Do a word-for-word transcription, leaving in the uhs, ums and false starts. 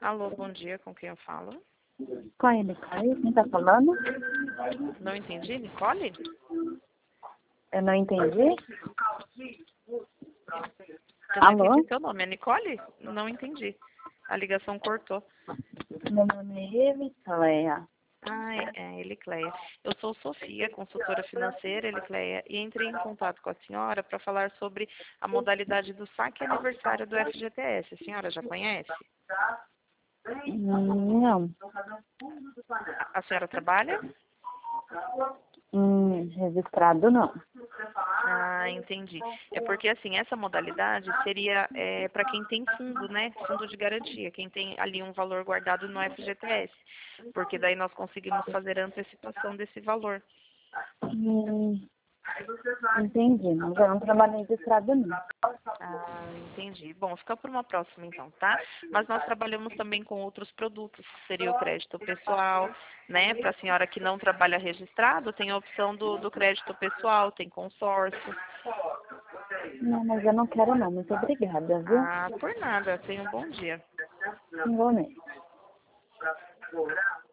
Alô, bom dia, com quem eu falo? Com a Nicole, quem tá falando? Não entendi, Nicole? Eu não entendi. Eu não Alô? entendi seu nome, é Nicole? Não entendi. A ligação cortou. Meu nome é Elicleia. Ah, é, é Elicleia. Eu sou Sofia, consultora financeira, Elicleia, e entrei em contato com a senhora para falar sobre a modalidade do saque aniversário do F G T S. A senhora já conhece? Hum, Não. A, a senhora trabalha? Hum, registrado não. Ah, entendi. É porque, assim, essa modalidade seria é, para quem tem fundo, né? Fundo de garantia, quem tem ali um valor guardado no F G T S. Porque daí nós conseguimos fazer a antecipação desse valor. Hum, entendi, mas eu não trabalho registrado não. Ah, entendi. Bom, fica por uma próxima então, tá? Mas nós trabalhamos também com outros produtos, que seria o crédito pessoal, né? Para a senhora que não trabalha registrado, tem a opção do, do crédito pessoal, tem consórcio. Não, mas eu não quero não. Muito obrigada, viu? Ah, por nada. Tenha um bom dia. Igualmente.